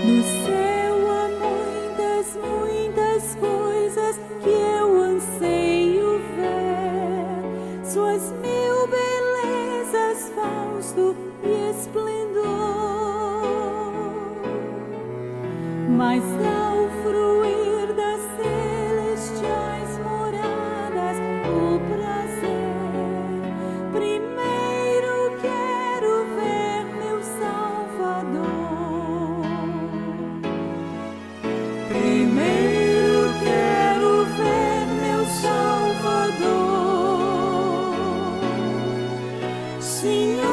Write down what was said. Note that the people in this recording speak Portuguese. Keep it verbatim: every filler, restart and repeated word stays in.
No céu há muitas, muitas coisas que eu anseio ver, suas mil belezas, fausto e esplendor. Mas ao fruir das celestiais moradas, o prazer, primeiro quero ver meu Salvador. Primeiro quero ver meu Salvador, Senhor.